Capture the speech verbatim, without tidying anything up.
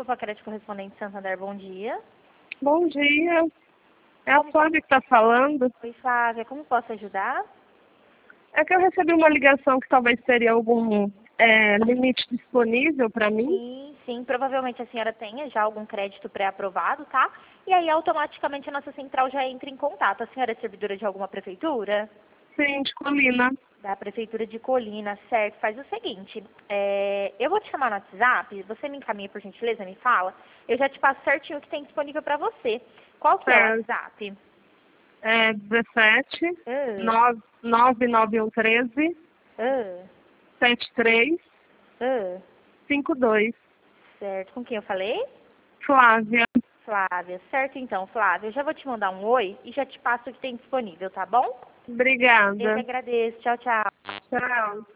Copa Crédito Correspondente Santander, bom dia. Bom dia. É a Flávia que está falando. Oi, Flávia, como posso ajudar? É que eu recebi uma ligação que talvez teria algum é, limite disponível para mim. Sim, sim, provavelmente a senhora tenha já algum crédito pré-aprovado, tá? E aí automaticamente a nossa central já entra em contato. A senhora é servidora de alguma prefeitura? Sim, de Colina. Da Prefeitura de Colina, certo? Faz o seguinte, é, eu vou te chamar no WhatsApp, você me encaminha por gentileza, me fala, eu já te passo certinho o que tem disponível para você. Qual que é o É, WhatsApp? é dezessete, Ah, nove nove um treze, ah, sete três ah, cinco dois. certo. Com quem eu falei? Flávia. Flávia. Certo então, Flávia. Eu já vou te mandar um oi e já te passo o que tem disponível, tá bom? Eu que Obrigada. agradeço. Tchau, tchau. Tchau.